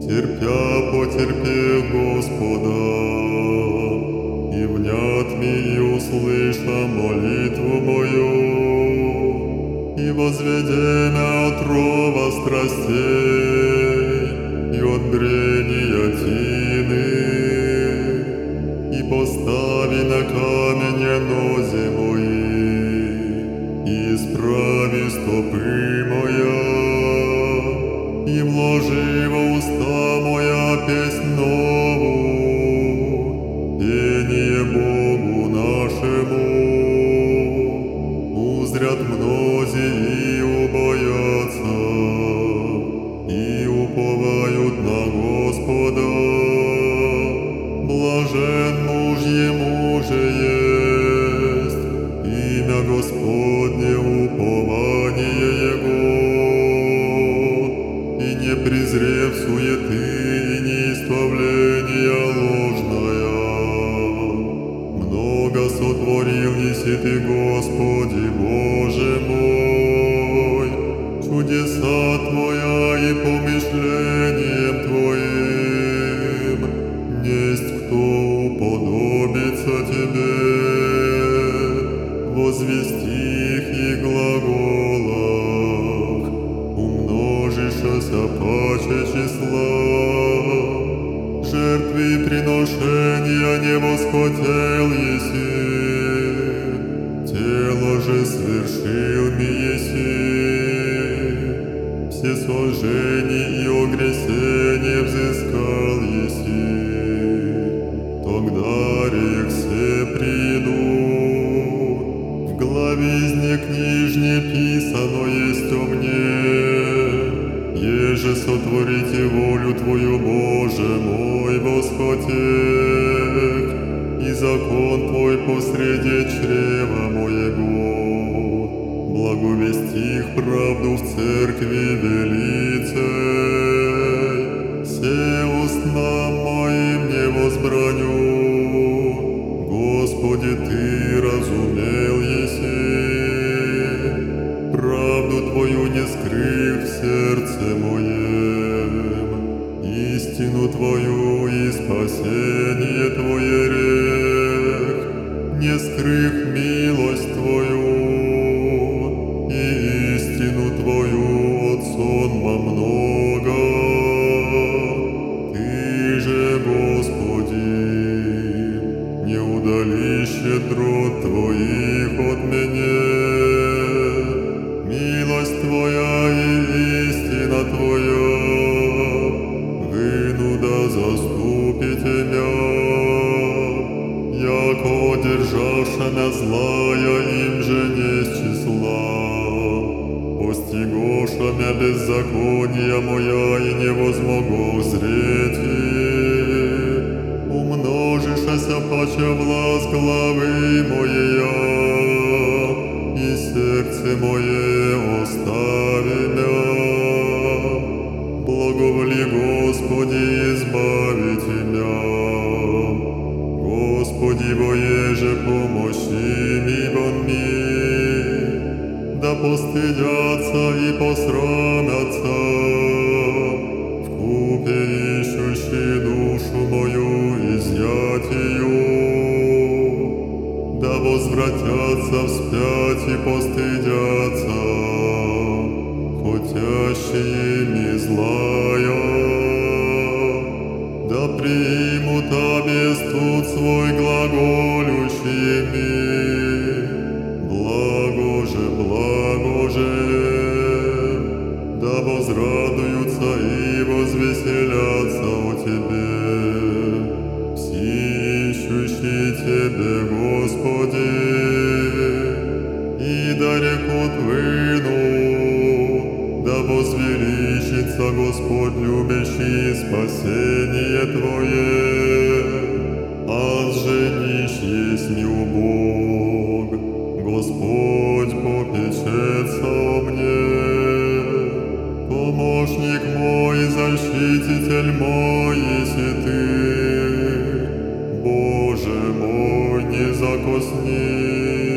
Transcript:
терпя потерпев Господа, и внят ми и услыша молитву мою, и возведе мя от рова страстей и от брения тины, и постави на камене нози мои, и исправи стопы моя, и вложи во уста моя песнь новую, пение Богу нашему. Узрят мнози и убоятся, и уповают на Господа. Блажен муж ему же есть, имя Господне упование его, и не презрев суеты и неисправления ложная. Много сотворил неси ты, Господи, Боже мой, чудеса Твоя и помышлением Твоим, несть кто уподобится Тебе, возвести их и глаголах, умножишься паче числа. Жертвы и приношения не восхотел еси, тело же свершил ми еси, все сожжения и огресения взыскал еси. Тогда рек все придут, в главе из них книжне писано есть о мне, еже сотворите волю Твою, Боже мой, восхотек, и закон Твой посреди чрева моего. Благовести их правду в церкви велицей, все устам моим не возбраню. Господи, Ты разумел еси, правду Твою не скрыл в сердце моем, истину Твою и спасение Твое рех, не скрыв милость Твою и истину Твою от сонма много. Ты же, Господи, не удали щедрот Твоих от меня, милость Твоя и истина Твоя, вынуда заступите мя, яко одержавша мя злая, им же несть числа, постигоша мя беззакония моя и не возмогу зреть, умножишася паче власть главы моя, и сердце мое остави мя. Благоволи, Господи, избавите мя. Господи, воеже помощи ми вон ми, да постыдятся и посрамятся, вкупе ищущие душу мою изъятию, да возвратятся вспять и постыдятся, хотящие ми злая, да примут обестут свой глаголющими. Благо же, да возрадуются и возвеселятся о Тебе, все ищущие Тебе, Господи, и да рекут выну, да возвеличится Господь, любящий спасение Твое, аз же нищ есть не убог, Господь попечется о мне, помощник мой, защититель мой, еси Ты, Боже мой, не закосни.